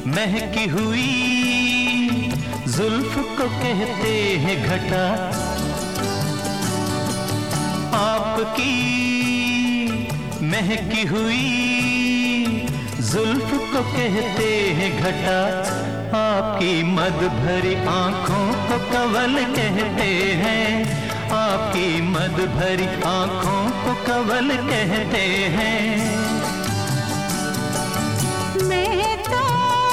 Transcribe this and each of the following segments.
महकी हुई जुल्फ को कहते हैं घटा, आपकी महकी हुई जुल्फ को कहते हैं घटा, आपकी मद भरी आंखों को कवल कहते हैं, आपकी मद भरी आंखों को कवल कहते हैं। मैं तो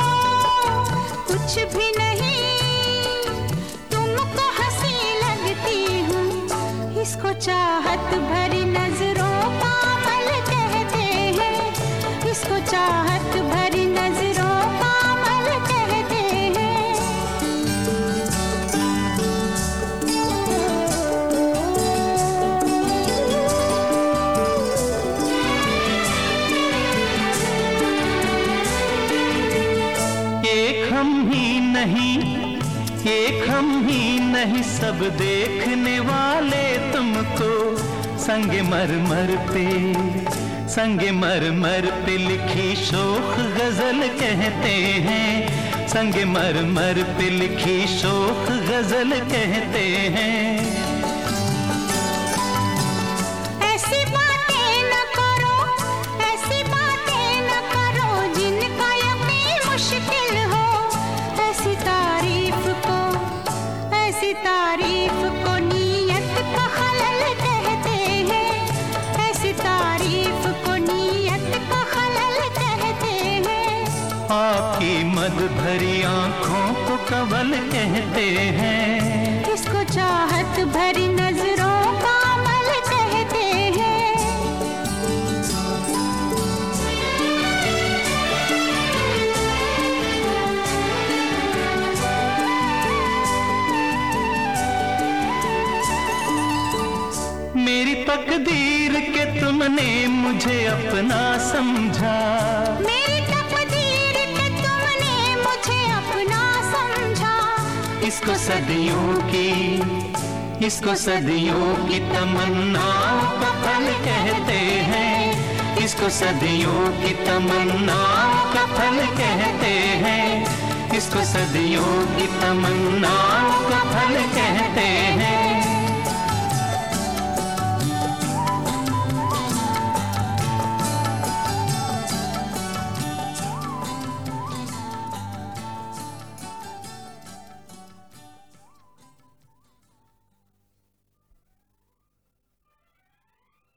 कुछ भी नहीं, तुमको हंसी लगती हूँ, इसको चाहत भरी नजरों का अमल कहते हैं, इसको चाहत भरी नजरों का अमल कहते हैं। एक हम ही नहीं, एक हम ही नहीं, सब देखने वाले तुमको संगे मरमर पे, संगे मरमर पे लिखी शोख गजल कहते हैं, संगे मरमर पे लिखी शोख गजल कहते हैं। ऐसी बातें न करो, ऐसी बातें न करो जिनका यकीन मुश्किल हो, ऐसी तारीफ को नीयत का खलल कहते हैं, ऐसी तारीफ को नीयत का खलल कहते हैं। आपकी मद भरी आंखों को कवल कहते हैं, इसको चाहत भरी नजरों का अमल कहते हैं। मेरी तकदीर के तुमने मुझे अपना समझा, मेरी तकदीर के तुमने मुझे अपना समझा, इसको सदियों की, इसको सदियों की तमन्नाओं का फल कहते हैं, इसको सदियों की तमन्नाओं का फल कहते हैं, इसको सदियों की तमन्नाओं का फल कहते हैं।